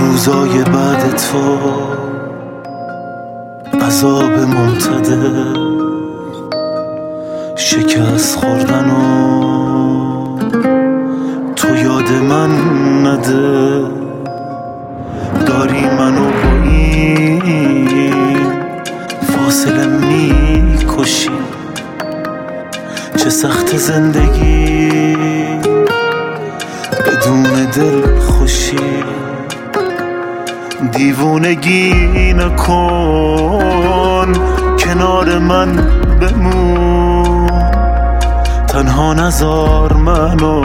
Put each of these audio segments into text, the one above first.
روزای بعد تو عذاب ممتده، شکست خوردن و تو یاد من نده. داری منو با این فاصله میکشی، چه سخت زندگی بدون دل خوشی. دیوونگی نکن، کنار من بمون، تنها نذار منو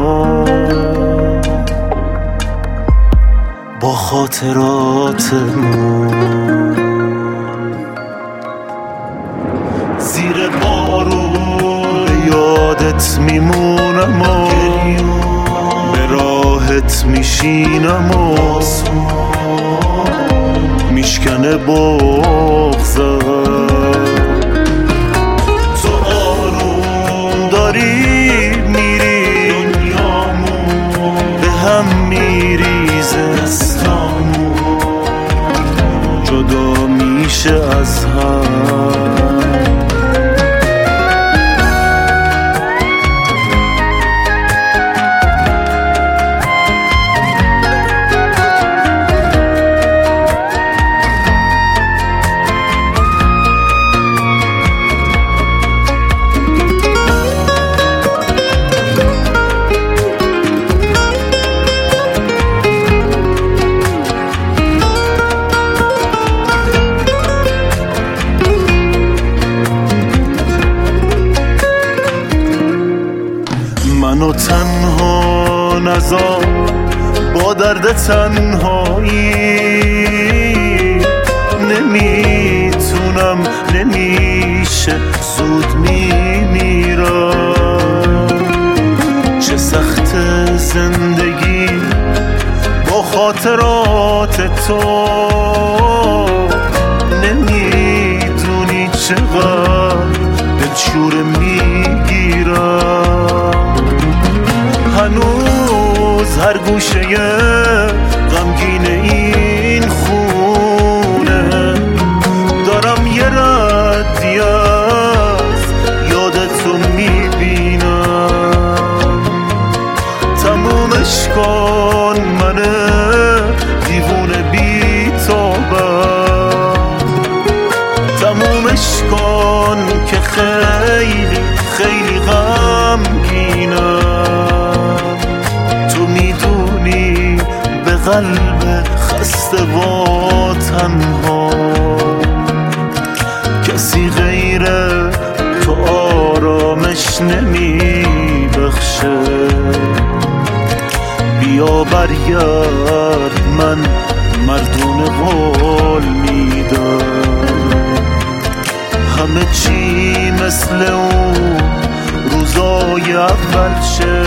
با خاطراتمون. زیر بارون به یادت میمونم و به راحت میشینم و میشکنه بغضم. تو آروم داری میری، دنیامون به هم میریزه، جدا میشه از هم. منو تنها نذار با درد تنهایی، نمیتونم نمیشه زود میمیرم. چه سخت زندگی با خاطرات تو، نمیدونی چقدر دلشوره میگیرم. هنوز هر گوشه غمگین این خونه دارم یه ردی از یادتو میبینم. تمومش کن من دیوونه بی توبم، تمومش کن که خیلی خیلی غمگینم. قلب خسته و تنها کسی غیر تو آرامش نمیبخشه. بیا برگرد، من مردونه قول میدم، همه چی مثل اون روزای اول شه.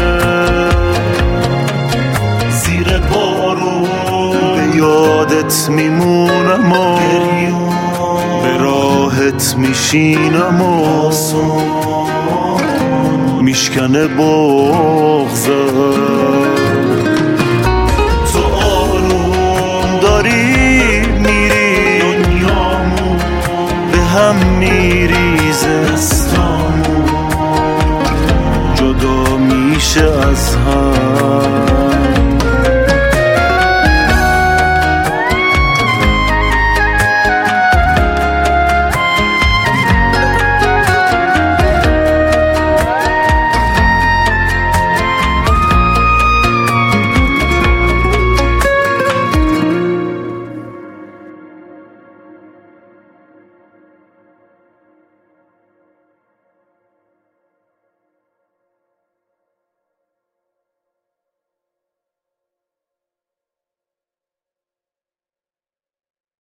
زیر بارون به یادت میمونم و به راحت میشینم و میشکنه بغضم.